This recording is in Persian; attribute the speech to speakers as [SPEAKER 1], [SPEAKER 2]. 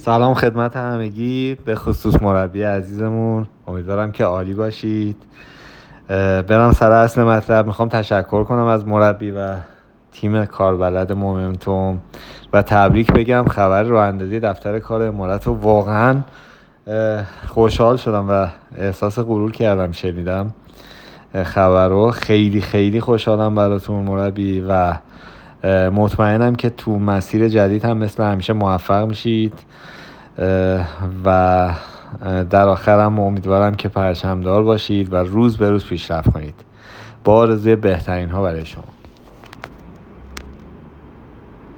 [SPEAKER 1] سلام خدمت همگی، به خصوص مربی عزیزمون. امیدوارم که عالی باشید. برم سر اصل مطلب. میخوام تشکر کنم از مربی و تیم کاربلد مومنتوم و تبریک بگم. خبر راه اندازی دفتر کار امارات رو واقعا خوشحال شدم و احساس غرور کردم شنیدم خبر رو. خیلی خیلی خوشحالم براتون مربی و مطمئنم که تو مسیر جدید هم مثل همیشه موفق میشید و در آخرم امیدوارم که پرچمدار باشید و روز به روز پیشرفت کنید. با آرزوی بهترین ها برای شما.